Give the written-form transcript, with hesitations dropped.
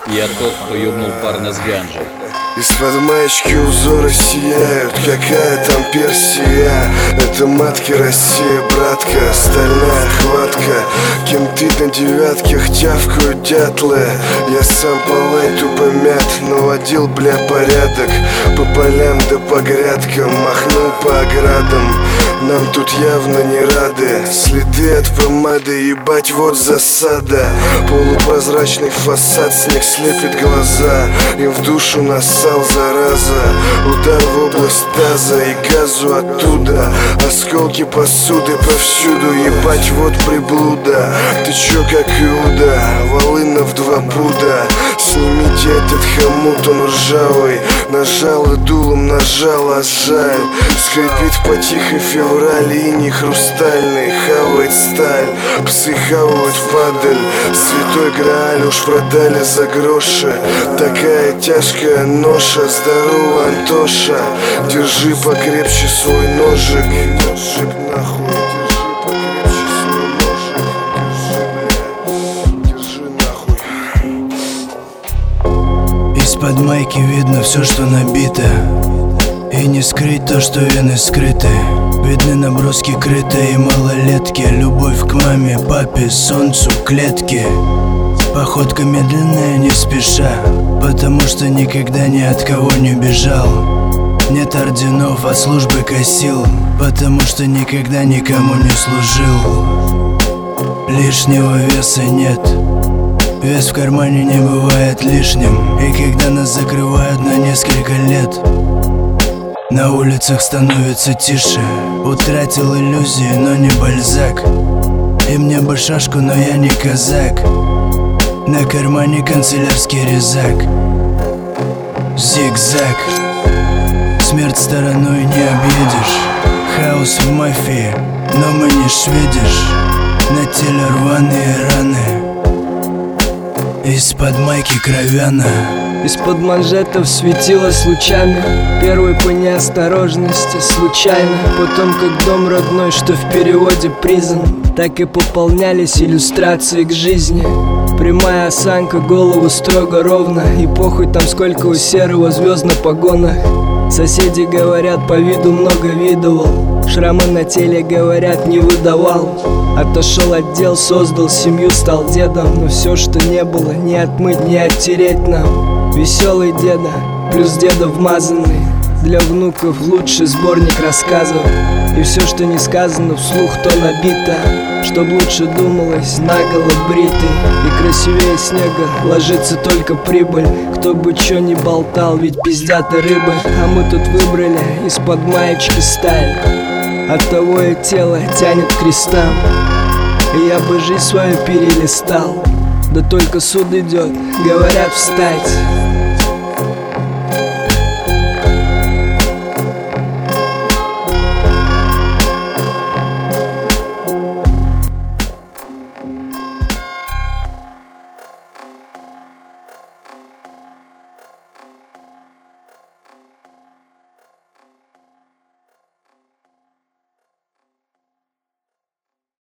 Я тот, кто ёбнул парня с ганжей. Из-под маечки узоры сияют, какая там Персия. Это матки Россия, братка, стальная хватка. Кенты на девятках тявкают дятлы. Я сам по лайту помят, наводил, бля, порядок. По полям да по грядкам, махнул по оградам. Нам тут явно не рады. Следы от помады, ебать, вот засада. Полупрозрачный фасад, снег слепит глаза. Им в душу нассал, зараза. Удар в область таза и газу оттуда. Осколки посуды повсюду, ебать, вот приблуда. Ты чё, как Иуда, волына в 2 пуда. Снимите этот хомут, он ржавый. Нажал и дулом нажал, а жаль. Скрипит по тихой феврале, иней хрустальный. Хавает сталь, псы хавают падаль. Святой Грааль уж продали за гроши. Такая тяжкая ноша, здорово, Антоша. Держи покрепче свой ножик. Ножик нахуй. Из-под майки видно все, что набито. И не скрыть то, что вены скрыты. Видны наброски крытые и малолетки. Любовь к маме, папе, солнцу, клетке. Походка медленная, не спеша. Потому что никогда ни от кого не бежал. Нет орденов, от службы косил. Потому что никогда никому не служил. Лишнего веса нет. Вес в кармане не бывает лишним. И когда нас закрывают на несколько лет, на улицах становится тише. Утратил иллюзии, но не Бальзак. И мне бы шашку, но я не казак. На кармане канцелярский резак. Зигзаг. Смерть стороной не объедешь. Хаос в мафии, но мы не шведишь. На теле рваные раны. Из-под майки кровяна. Из-под манжетов светилось лучами. Первый по неосторожности, случайно. Потом как дом родной, что в переводе признан. Так и пополнялись иллюстрации к жизни. Прямая осанка, голову строго ровно. И похуй там сколько у серого звезд на погонах. Соседи говорят, по виду много видывал. Шрамы на теле, говорят, не выдавал. Отошел от дел, создал семью, стал дедом. Но все, что не было, не отмыть, не оттереть нам. Веселый деда, плюс деда вмазанный. Для внуков лучший сборник рассказов. И все, что не сказано вслух, то набито. Чтоб лучше думалось, наголо бритый. И красивее снега ложится только прибыль. Кто бы чё ни болтал, ведь пиздят и рыбы. А мы тут выбрали из-под маечки сталь. Оттого и тело тянет к крестам. И я бы жизнь свою перелистал. Да только суд идет, говорят встать.